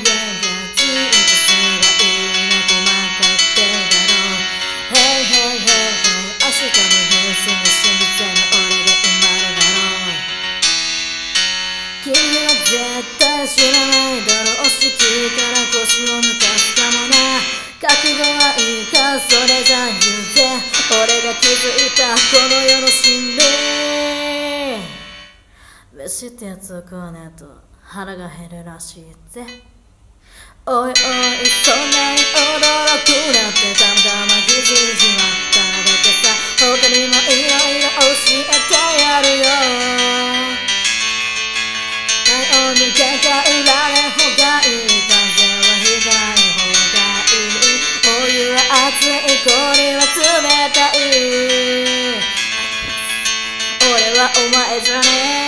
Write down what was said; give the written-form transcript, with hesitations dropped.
ついてすらいなくまかってだろう Hey hey hey hey 明日のニュースに真実の俺で埋まるだろう君は絶対知らないだろう敷居から腰を抜かすかもな覚悟はいいかそれじゃ言うぜ俺が気づいたこの世の真理飯ってやつを食わねえと腹が減るらしいぜおいおいそんなに驚くなってたまたま気づいちまっただけさ他にもいろいろ教えてやるよ太陽にかかうられほうがいい風はひかない方がいいお湯は熱い氷は冷たい俺はお前じゃねえ